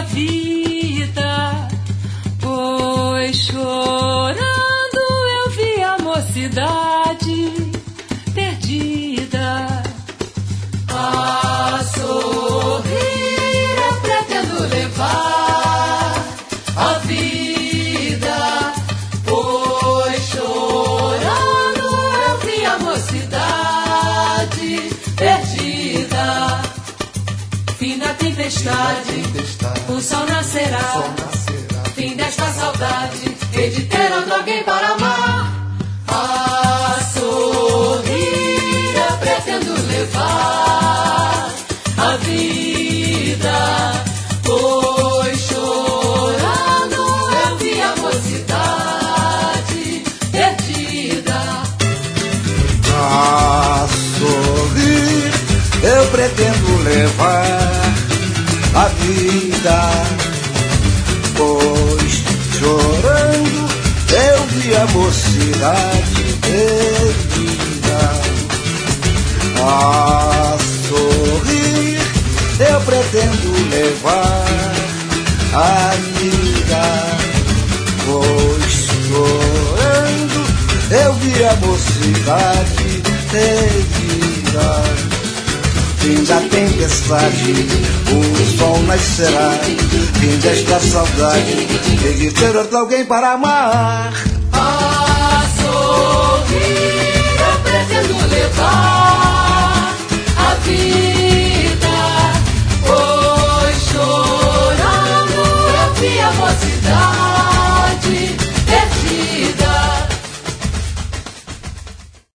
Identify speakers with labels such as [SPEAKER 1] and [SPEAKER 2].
[SPEAKER 1] vida, pois chorando eu vi a mocidade perdida. A sorrir eu pretendo levar a vida, pois chorando eu vi a mocidade perdida. Fim da tempestade, o sol nascerá. Fim desta saudade, hei de ter outro alguém para amar. A sorrir eu pretendo levar a vida, pois chorando eu vi a mocidade perdida.
[SPEAKER 2] A sorrir eu pretendo levar a vida, pois chorando eu vi a mocidade perdida. A sorrir eu pretendo levar a vida, pois chorando eu vi a mocidade perdida. Fim da tempestade, o sol nascerá. Fim desta saudade, hei de ter outro alguém para amar.
[SPEAKER 1] A sorrir eu pretendo levar a vida.